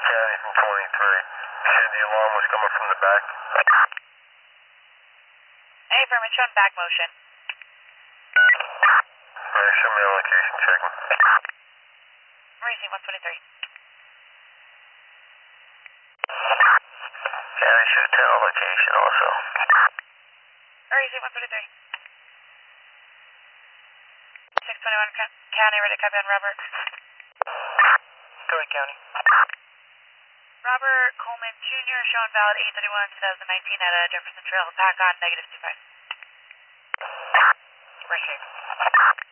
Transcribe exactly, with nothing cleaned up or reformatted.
County from twenty-three. Said the alarm was coming from the back. Hey, firm, it's showing back motion. Alright, show me the location, checking. Racing one twenty-three. County show ten location also. Racing one twenty-three. six twenty-one County, ready to copy on Robert. Go ahead, County. Robert Coleman Junior showing valid eight thirty-one twenty nineteen at uh, Jefferson Trail. Pack on negative two five. Receive.